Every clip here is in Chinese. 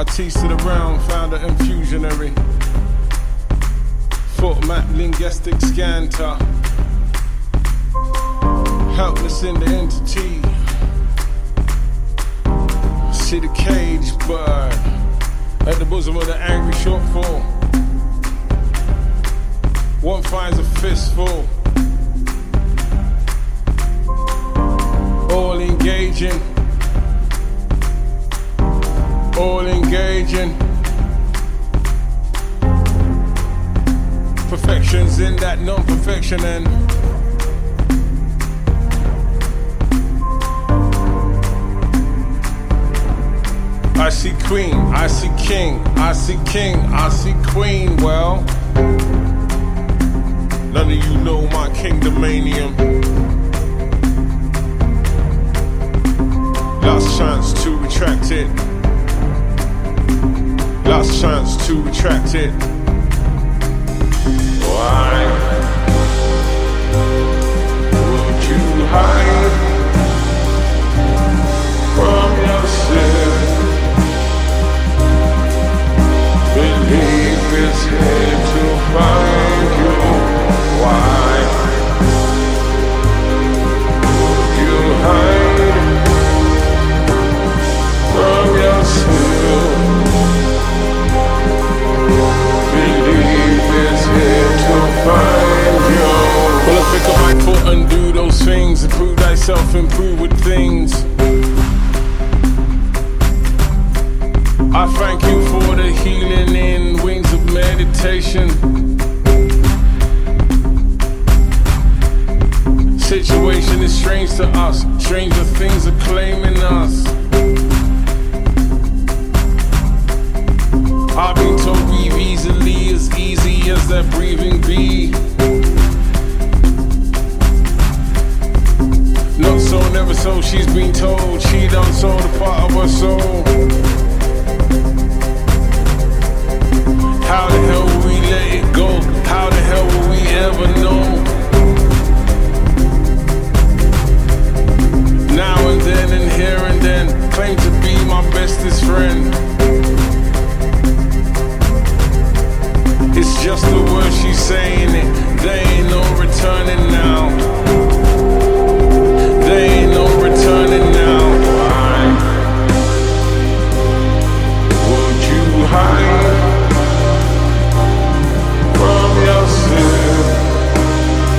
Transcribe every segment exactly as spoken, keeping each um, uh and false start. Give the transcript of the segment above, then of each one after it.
Artiste of the realm, founder and fusionary. Foot map, linguistic scanter. Helpless in the entity. See the cage bird at the bosom of the angry shortfall. One finds a fistful. All engaging. All engaging. Perfections in that non-perfection and I see queen, I see king, I see king, I see queen. Well, none of you know my kingdomanium. Last chance to retract it. Last chance to retract it. Why would you hide from yourself? Believe it's here to find you. Why would you hide from yourself? Believe it's here to find you. Well, I pick up my foot and do those things. Improve thyself, improve with things. I thank you for the healing in wings of meditation. Situation is strange to us. Stranger things are claiming us. I've been told breathe easily, as easy as that breathing be. Not so, never so, she's been told. She done sold a part of her soul. How the hell will we let it go? How the hell will we ever know? Now and then and here and then, claim to be my bestest friend. It's just the word she's saying it. There ain't no returning now. There ain't no returning now. Why would you hide from yourself?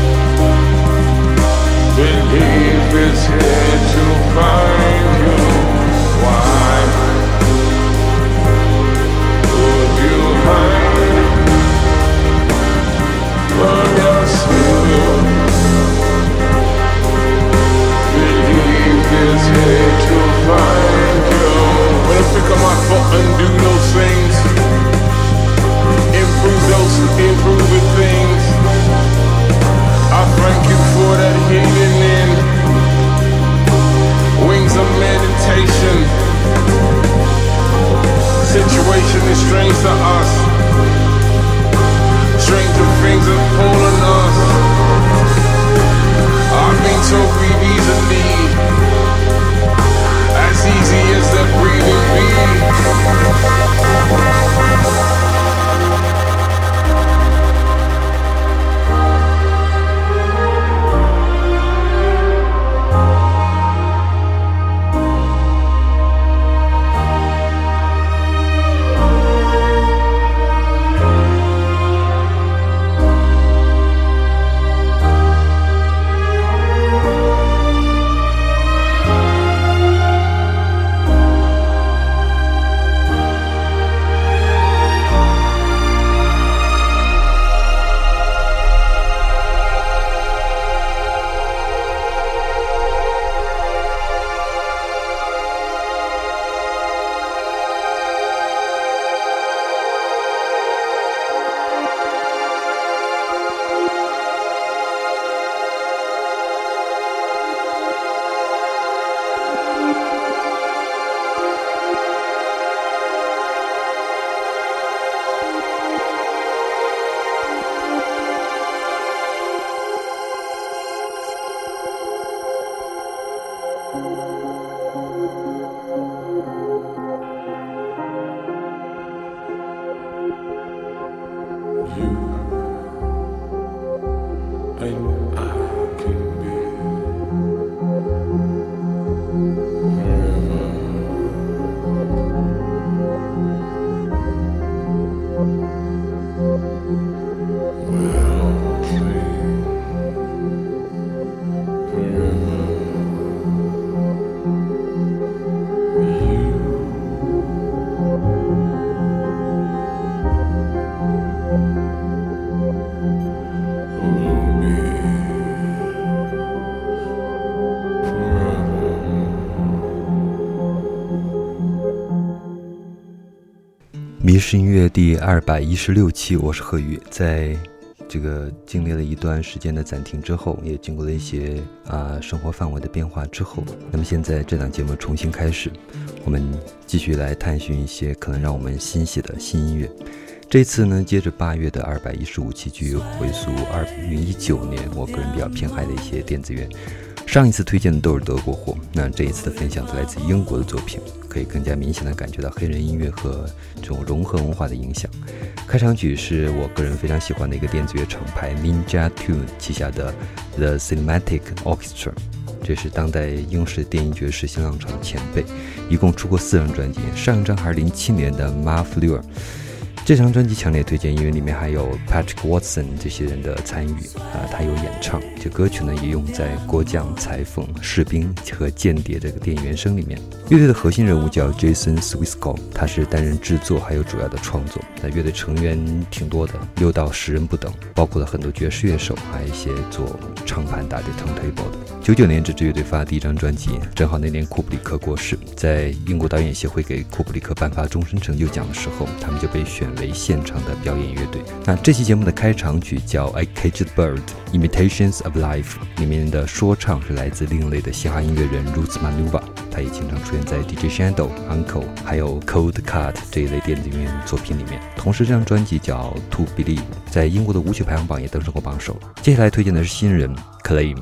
迷失音乐第二百一十六期，我是贺宇。在这个经历了一段时间的暂停之后，也经过了一些啊生活范围的变化之后，那么现在这档节目重新开始，我们继续来探寻一些可能让我们欣喜的新音乐。这次呢，接着八月的二百一十五期，继续回溯二零一九年我个人比较偏爱的一些电子乐。上一次推荐的都是德国货，那这一次的分享来自英国的作品，可以更加明显的感觉到黑人音乐和这种融合文化的影响。开场曲是我个人非常喜欢的一个电子乐厂牌 Ninja Tune 旗下的 The Cinematic Orchestra， 这是当代英式电音爵士新浪潮的前辈，一共出过四张专辑，上一张还是零七年的 Marfleur。这张专辑强烈推荐，因为里面还有 Patrick Watson 这些人的参与啊，他有演唱。这歌曲呢也用在国将、裁缝、士兵和间谍这个电影原声里面。乐队的核心人物叫 Jason Swisco， 他是担任制作还有主要的创作。那乐队成员挺多的，六到十人不等，包括了很多爵士乐手，还有一些做唱盘打的 turntable 的。九九年这支乐队发第一张专辑，正好那年库布里克过世，在英国导演协会给库布里克颁发终身成就奖的时候，他们就被选为现场的表演乐队。那这期节目的开场曲叫 I Caged Bird Imitations of Life， 里面的说唱是来自另类的嘻哈音乐人 Roots Manuva， 他也经常出现在 D J Shadow、Uncle 还有 Cold Cut 这一类电子音乐作品里面。同时这张专辑叫 To Believe， 在英国的舞曲排行榜也登上过榜首。接下来推荐的是新人 Claim。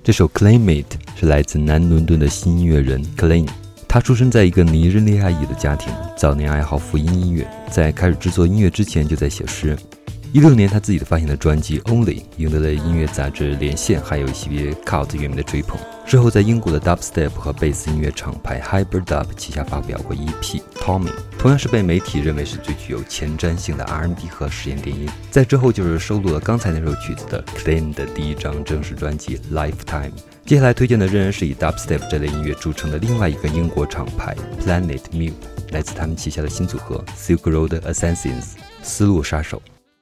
这首 Claim It 是来自南伦敦的新音乐人 Claim， 他出生在一个尼日利亚裔的家庭，早年爱好福音音乐，在开始制作音乐之前就在写诗。一六年他自己的发行的专辑 Only 赢得了音乐杂志连线还有一些 cult 乐迷的追捧，之后在英国的 dubstep 和贝斯音乐厂牌 Hyperdub 旗下发表过 E P Tommy， 同样是被媒体认为是最具有前瞻性的 R and B 和实验电音。在之后就是收录了刚才那首曲子的 Clean 的第一张正式专辑 Lifetime。 接下来推荐的仍然是以 dubstep 这类音乐著称的另外一个英国厂牌 Planet Mute， 来自他们旗下的新组合 Silk Road Assassins 丝路杀手。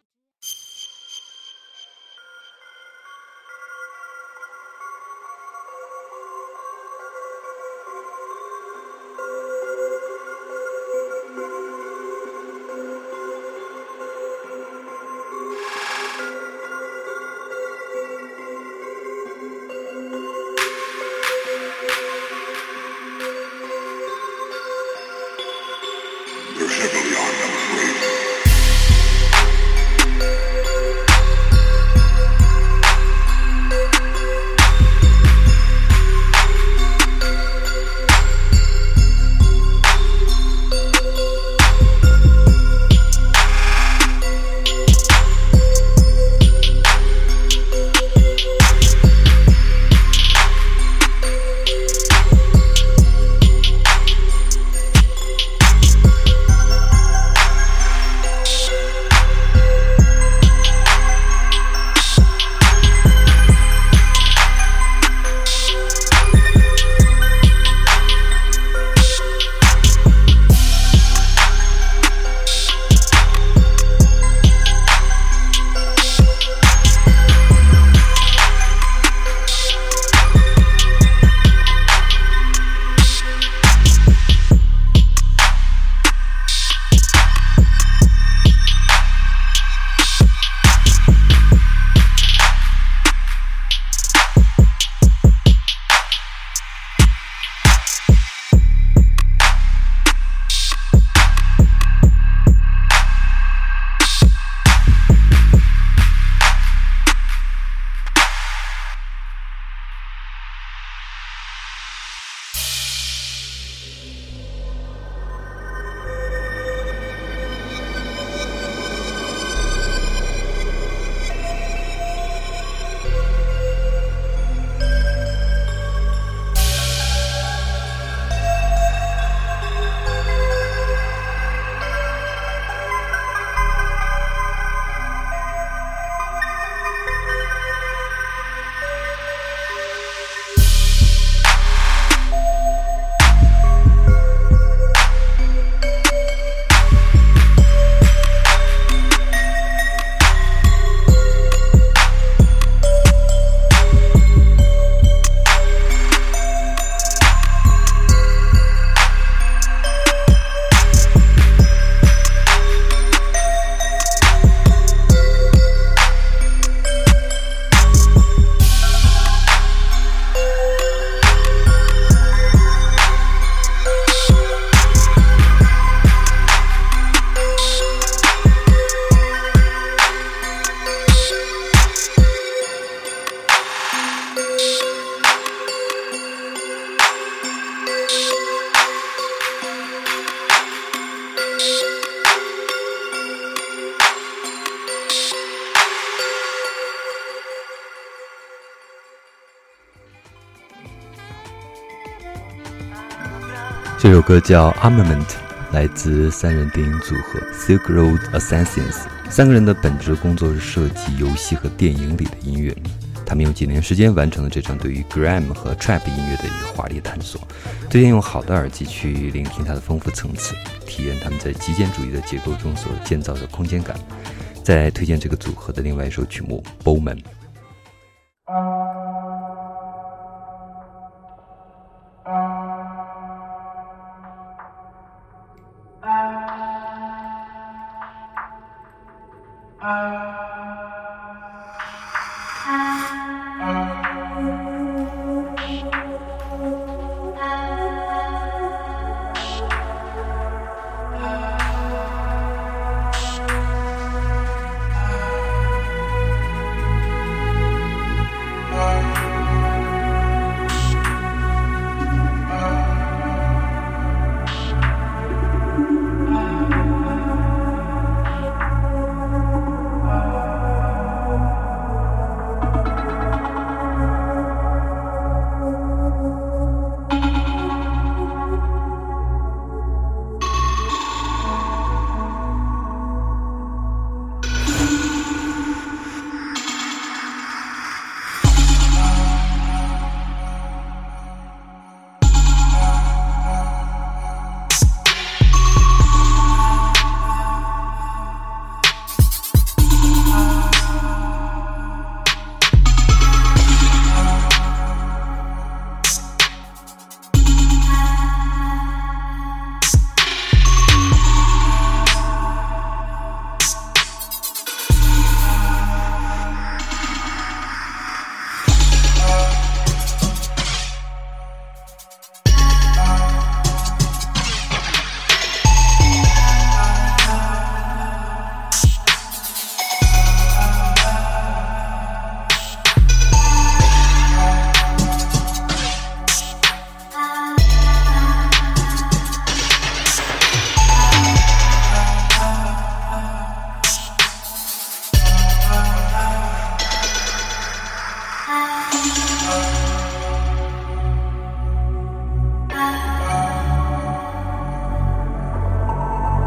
这首歌叫 Armament， 来自三人电影组合 Silk Road Assassins。 三个人的本职工作是设计游戏和电影里的音乐，他们用几年时间完成了这场对于 Grime 和 Trap 音乐的一个华丽探索。推荐用好的耳机去聆听它的丰富层次，体验他们在极简主义的结构中所建造的空间感。再推荐这个组合的另外一首曲目 Bowman。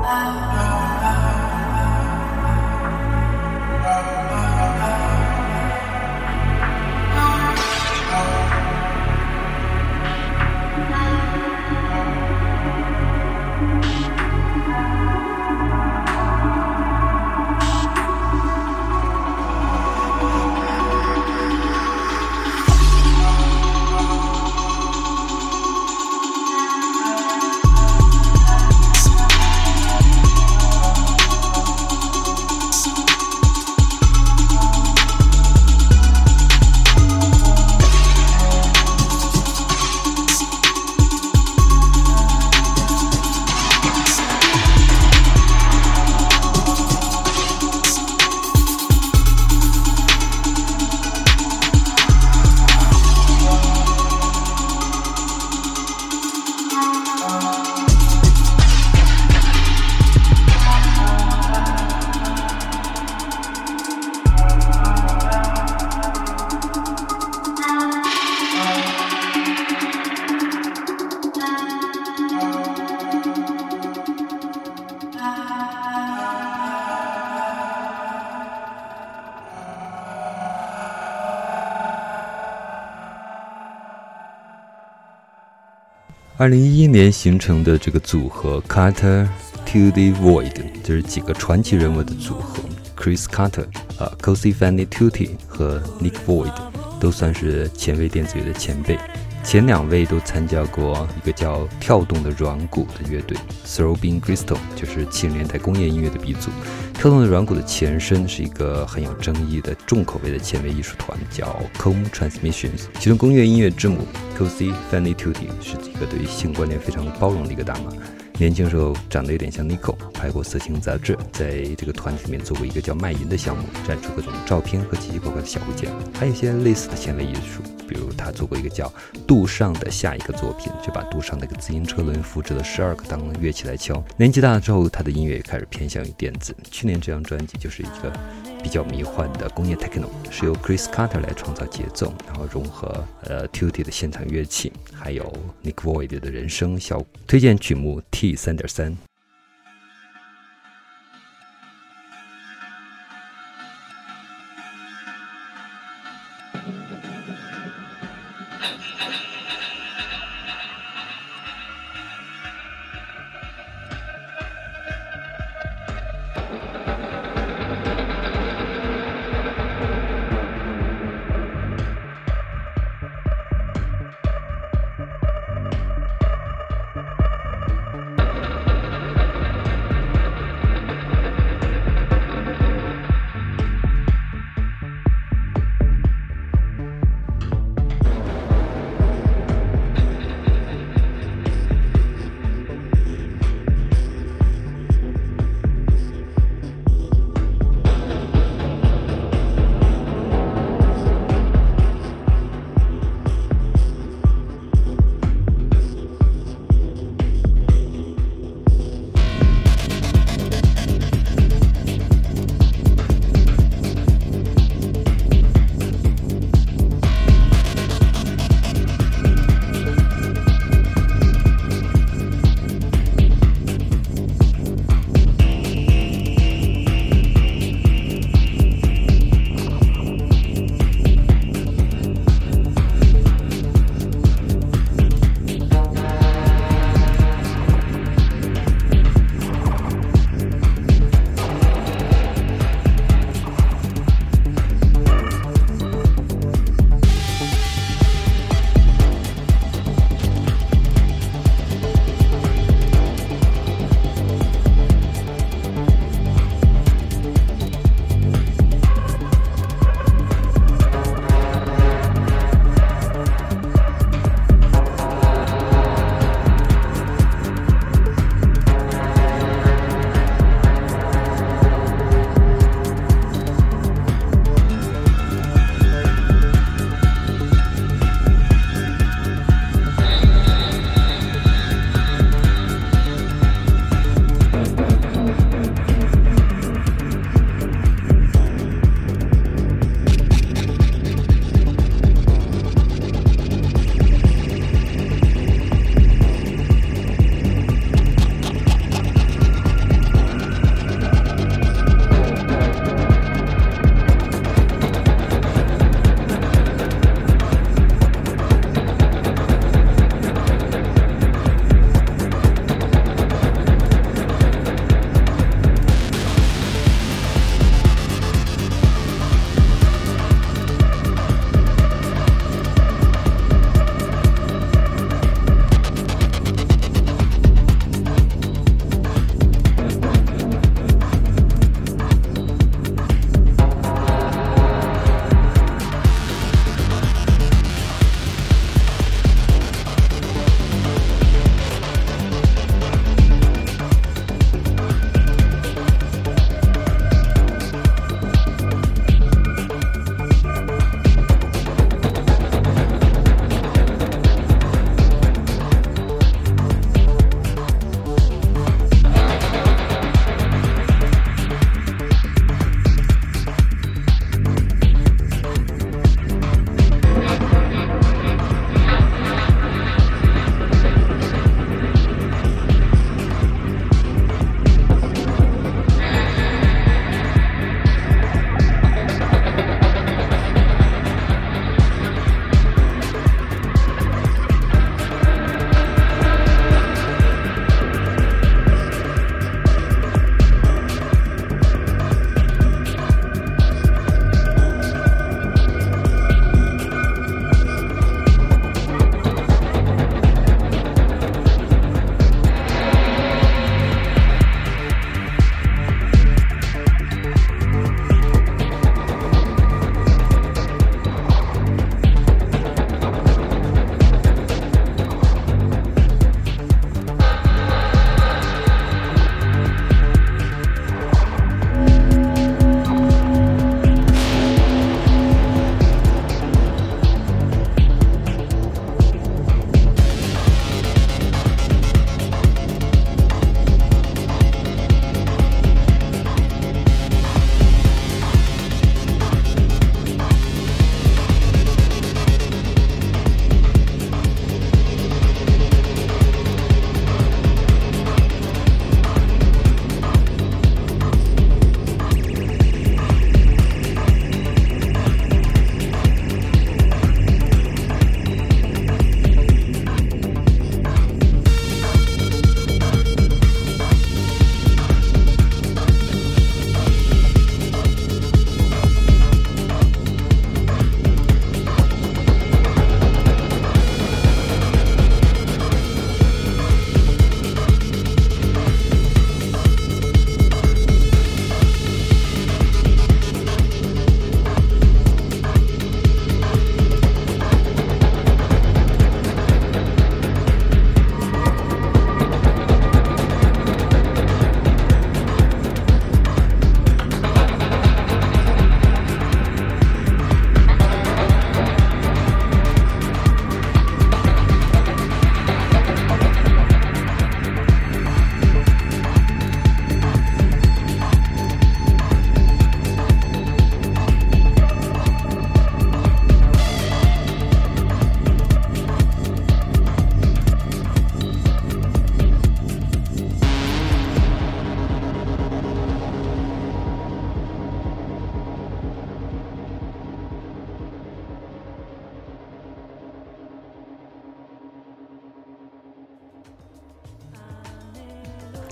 二零一一年形成的这个组合 Carter to the Void， 这是几个传奇人物的组合 ，Chris Carter、呃 Cozy Fanny Tutti 和 Nick Void 都算是前卫电子乐的前辈。前两位都参加过一个叫跳动的软鼓的乐队 Throbbing Gristle， 就是七十年代工业音乐的鼻祖。跳动的软鼓的前身是一个很有争议的重口味的前卫艺术团，叫 Comb Transmissions。其中工业音乐之母 Cozy Fanny Tutti 是一个对于性观念非常包容的一个大妈。年轻时候长得有点像 Nico， 拍过色情杂志，在这个团体里面做过一个叫卖淫的项目，展出各种照片和奇奇怪怪的小物件，还有一些类似的前卫艺术，比如他做过一个叫杜尚的下一个作品，就把杜尚那个自行车轮复制了十二个当乐器来敲。年纪大了之后，他的音乐也开始偏向于电子。去年这张专辑就是一个比较迷幻的工业 techno， 是由 Chris Carter 来创造节奏，然后融合呃 Tutti 的现场乐器，还有 Nick Void 的人声效果。推荐曲目 T 三点三。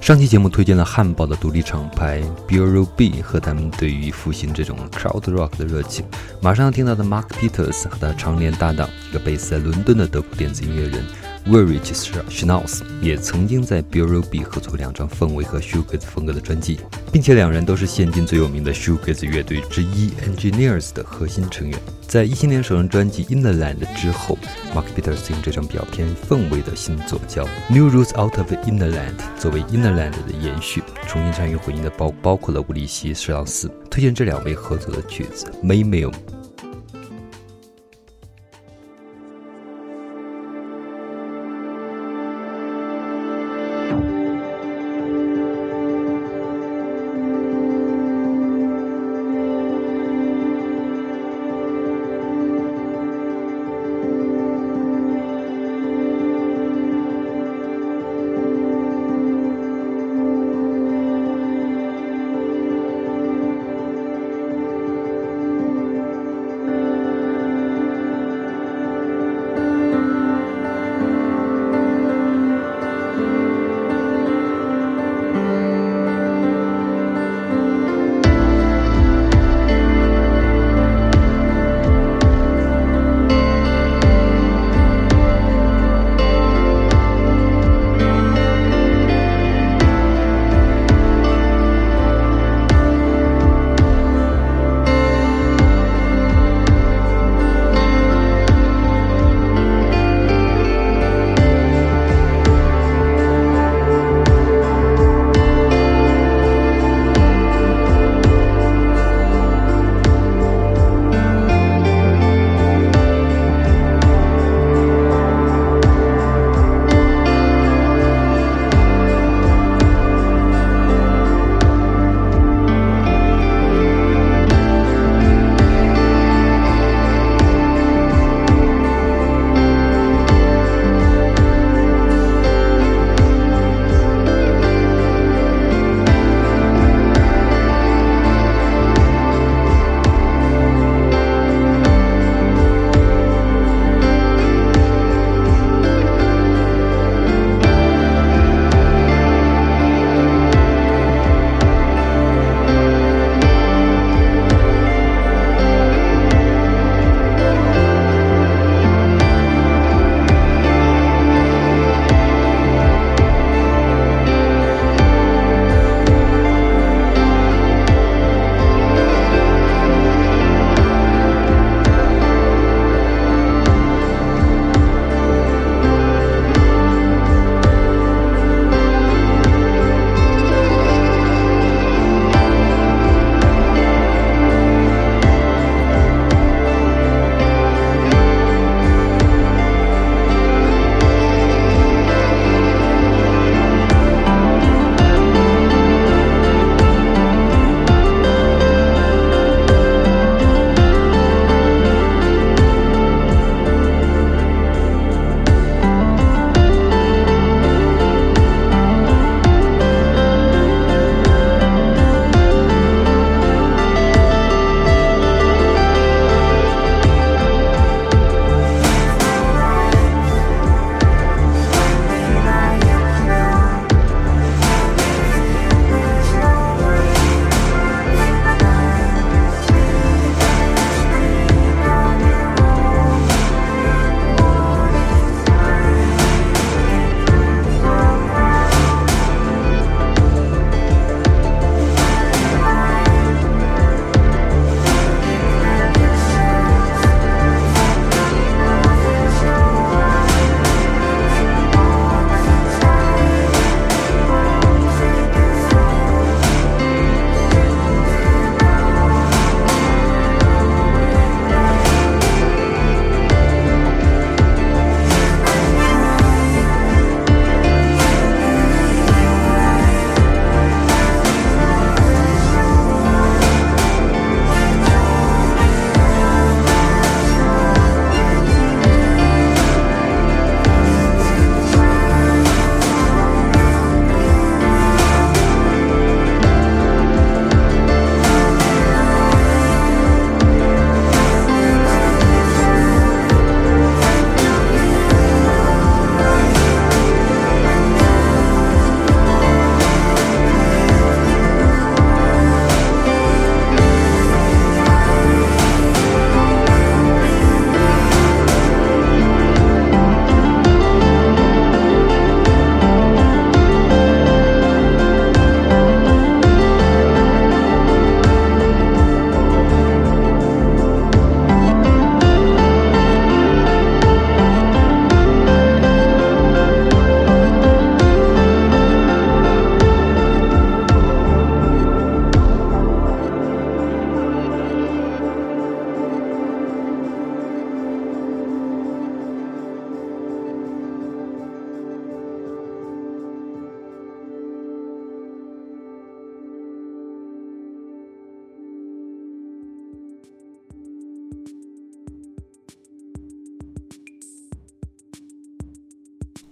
上期节目推荐了汉堡的独立厂牌 Bureau B 和他们对于复兴这种 crowd rock 的热情。马上要听到的 Mark Peters 和他常年搭档，一个贝斯在伦敦的德国电子音乐人 Ulrich Schnauz 也曾经在 Bureau B 合作两张氛围和 shoegaze 风格的专辑，并且两人都是现今最有名的 shoegaze 乐队之一 Engineers 的核心成员。在一七年首张专辑 Innerland 之后， Mark Peters 用这张比较偏氛围的新作叫 New Roots Out of Innerland 作为 Innerland 的延续，重新参与混音的包包括了乌里希·施劳斯。推荐这两位合作的曲子 Maymill。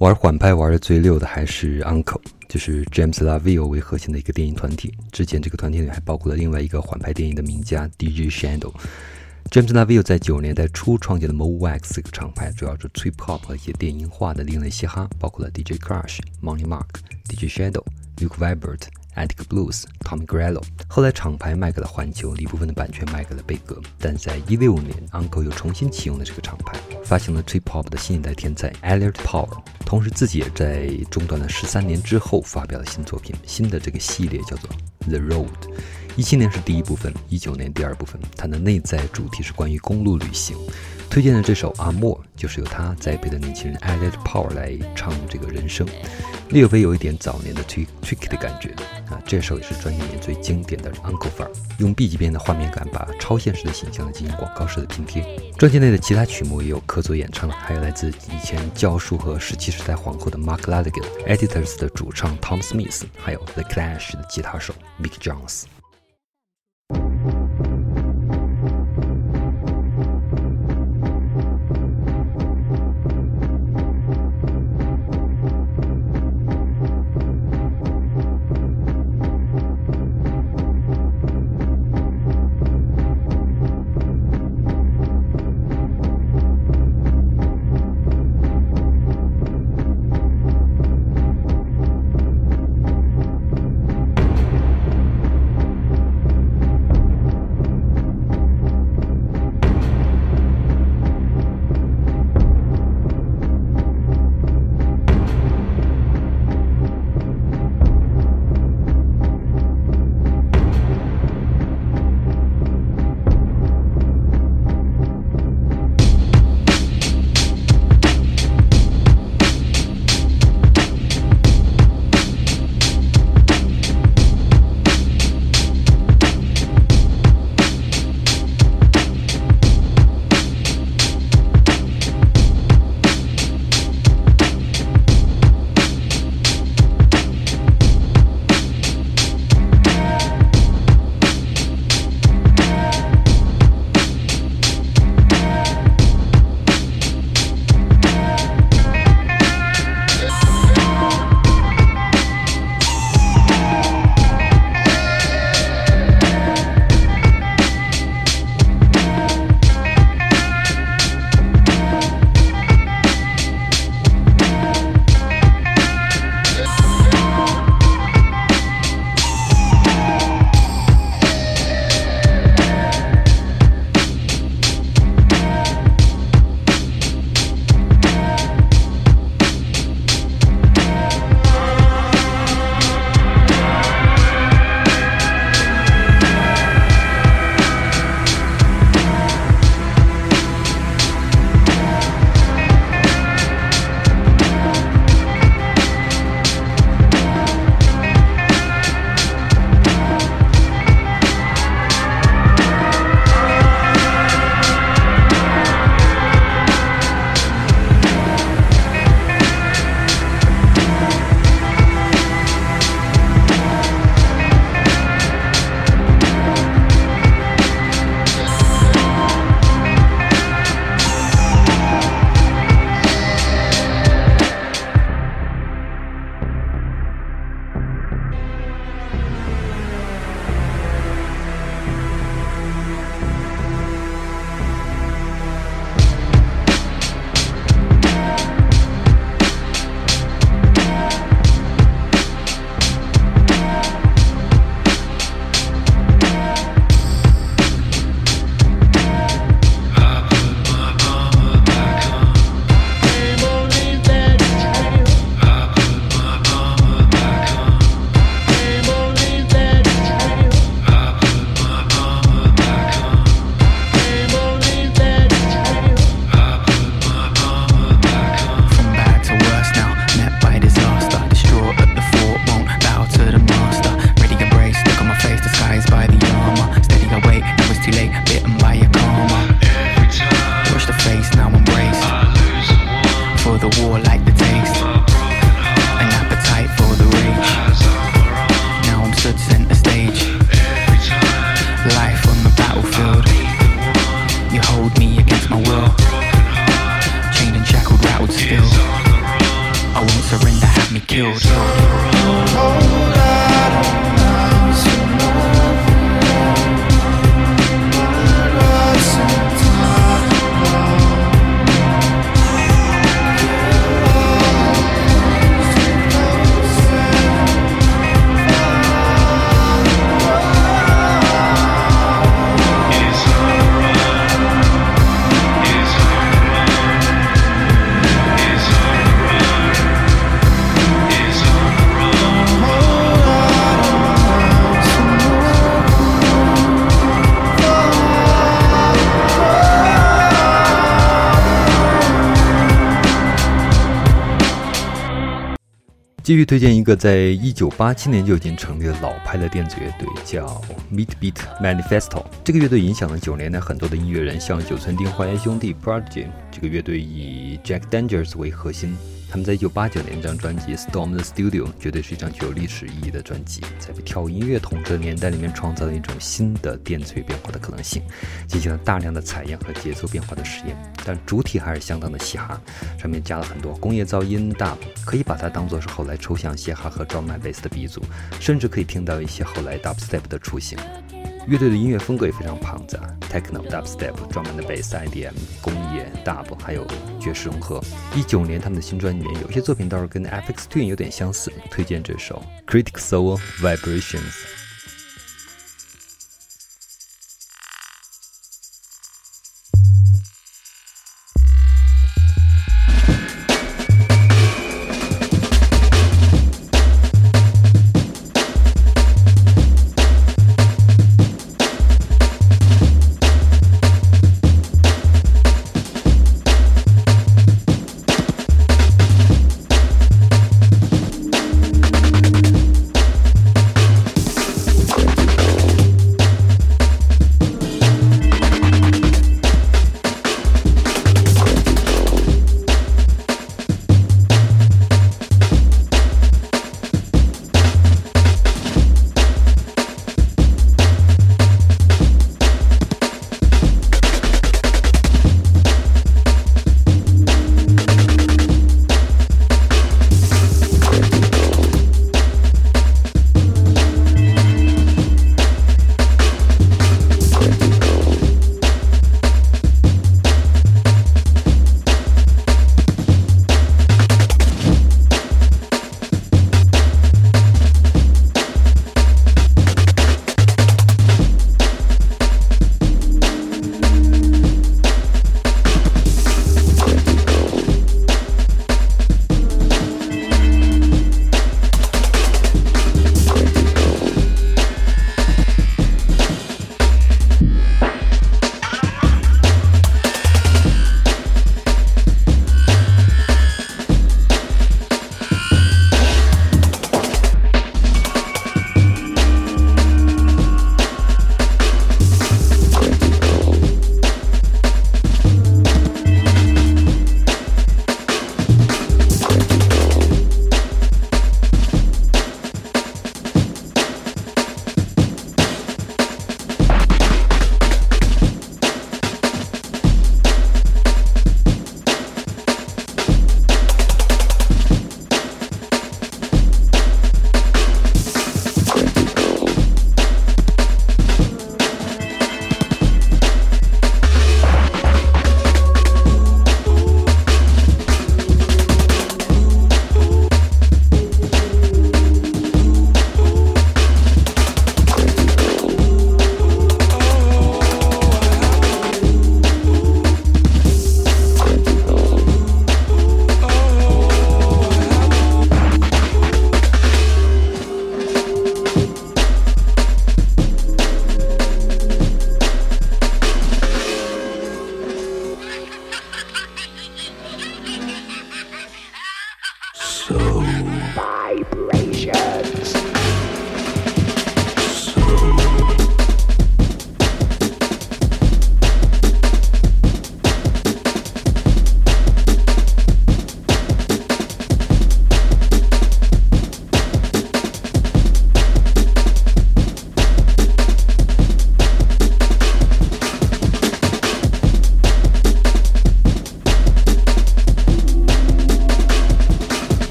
玩缓拍玩的最溜的还是 Uncle， 就是 James LaVille 为核心的一个电影团体。之前这个团体里还包括了另外一个缓拍电影的名家 D J Shadow。James LaVille 在九十年代初创建的 Mowax 这个厂牌，主要是 Trip Hop 和一些电音化的另类嘻哈，包括了 D J Crush、Money Mark、D J Shadow、Luke Vibert、Attic Blues、Tommy Grello。后来厂牌卖给了环球，一部分的版权卖给了贝格，但在一六年 Uncle 又重新启用了这个厂牌，发行了 Trip Hop 的新一代天才 Elliot Power， 同时自己也在中断了十三年之后发表了新作品，新的这个系列叫做 The Road。一七年是第一部分，一九年第二部分，它的内在主题是关于公路旅行。推荐的这首《阿莫》就是由他栽培的年轻人 Elliot Power 来唱这个人声，略微有一点早年的 Tricky 的感觉啊。这首也是专辑里面最经典的 Uncle 范儿，用 B 级片的画面感把超现实的形象进行广告式的拼贴。专辑内的其他曲目也有客座演唱，还有来自以前教书和十七时代皇后的 Mark Lanigan、Editors 的主唱 Tom Smith， 还有 The Clash 的吉他手 Mick Jones。 继续推荐一个在一九八七年就已经成立的老牌的电子乐队，叫 Meat Beat Manifesto。这个乐队影响了九十年代很多的音乐人，像九寸钉、花园兄弟、Prodigy。这个乐队以 Jack Dangers 为核心。他们在一九八九年这张专辑 Storm the Studio 绝对是一张具有历史意义的专辑，在被跳舞音乐统治的年代里面创造了一种新的电子乐变化的可能性，进行了大量的采样和节奏变化的实验，但主体还是相当的嘻哈，上面加了很多工业噪音 dub， 可以把它当作是后来抽象嘻哈和 drum and bass 的鼻祖，甚至可以听到一些后来 dubstep 的雏形。乐队的音乐风格也非常庞杂 ，techno、dubstep、drum and bass、I D M、工业、dub， 还有爵士融合。一九年他们的新专辑里面有些作品倒是跟 Aphex Twin 有点相似，推荐这首 Critic Soul Vibrations。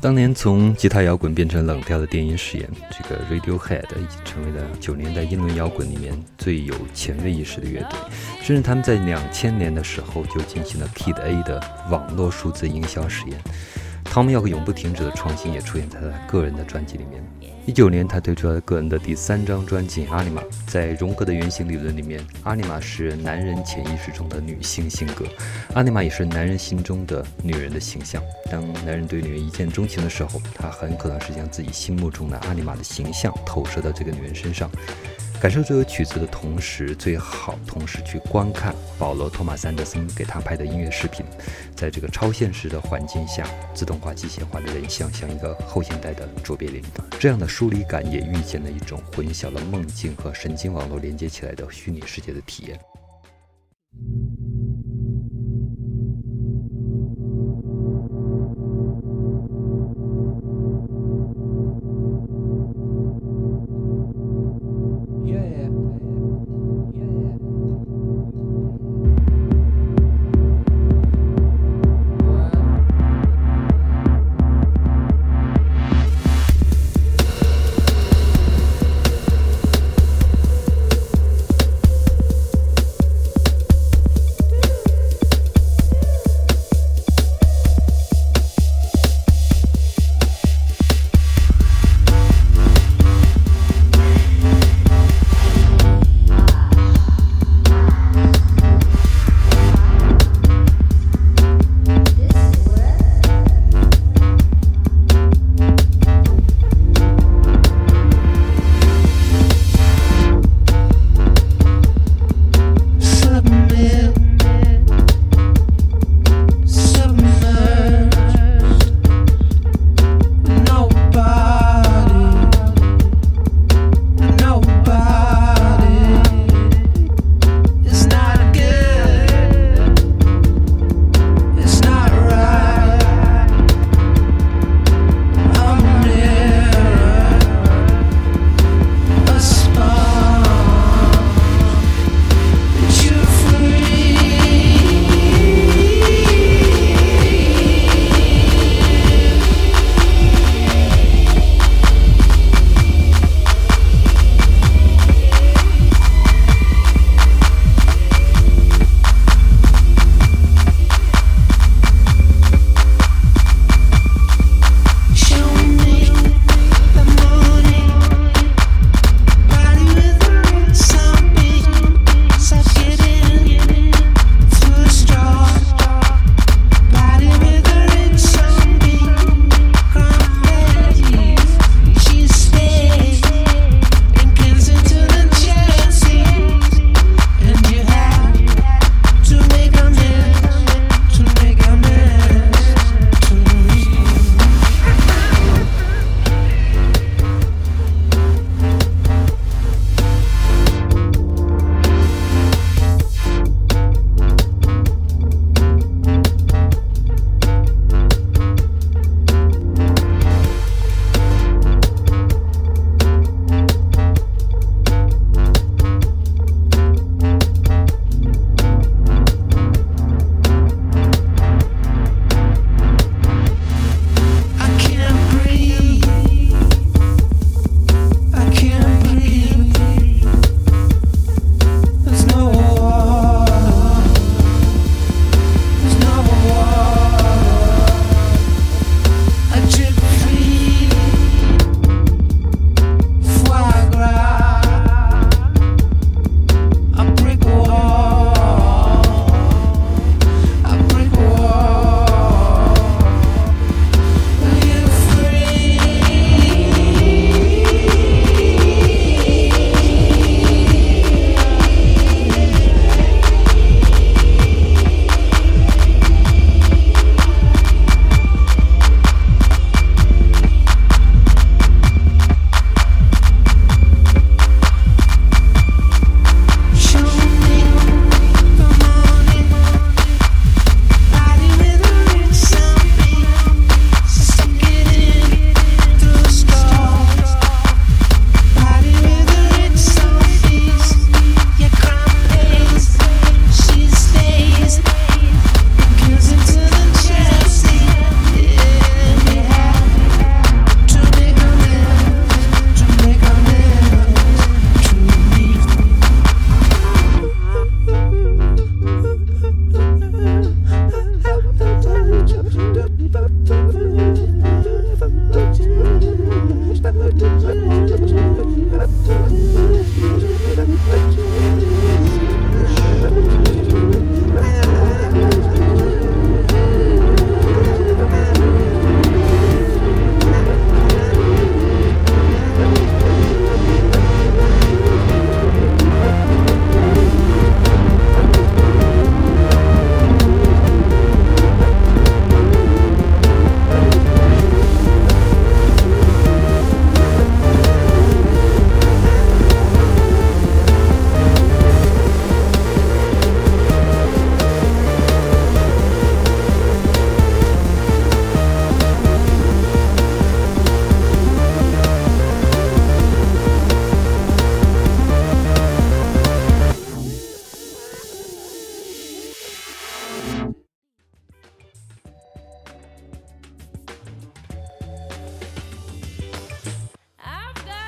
当年从吉他摇滚变成冷调的电音实验，这个 Radiohead 已经成为了九十年代英伦摇滚里面最有前卫意识的乐队，甚至他们在两千年的时候就进行了 Kid A 的网络数字营销实验。汤姆要个永不停止的创新也出现在他个人的专辑里面。一九年他推出了个人的第三张专辑《阿尼玛》。在荣格的原型理论里面，阿尼玛是男人潜意识中的女性性格，阿尼玛也是男人心中的女人的形象。当男人对女人一见钟情的时候，他很可能是将自己心目中的阿尼玛的形象投射到这个女人身上。感受这首曲子的同时，最好同时去观看保罗·托马斯·安德森给他拍的音乐视频。在这个超现实的环境下，自动化、机械化的人像像一个后现代的卓别林，这样的疏离感也遇见了一种混淆了梦境和神经网络连接起来的虚拟世界的体验。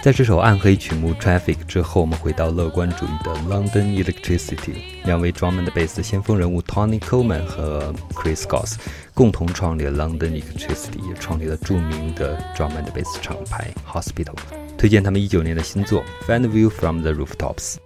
在这首暗黑曲目 Traffic 之后，我们回到乐观主义的 London Electricity， 两位 drum and bass 的先锋人物 Tony Coleman 和 Chris Goss 共同创立了 London Electricity， 也创立了著名的 drum and bass 厂牌 Hospital。 推荐他们一九年的新作 Find a View from the Rooftops。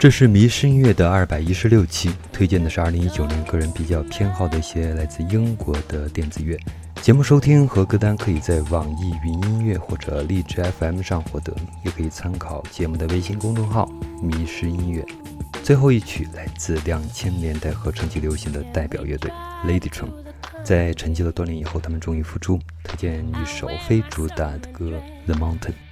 这是迷失音乐的二百一十六期，推荐的是二零一九年个人比较偏好的一些来自英国的电子乐。节目收听和歌单可以在网易云音乐或者荔枝 F M 上获得，也可以参考节目的微信公众号迷失音乐。最后一曲来自两千年代合成级流行的代表乐队 Ladytron， 在沉寂了多年以后，他们终于复出，推荐一首非主打的歌 The Mountain。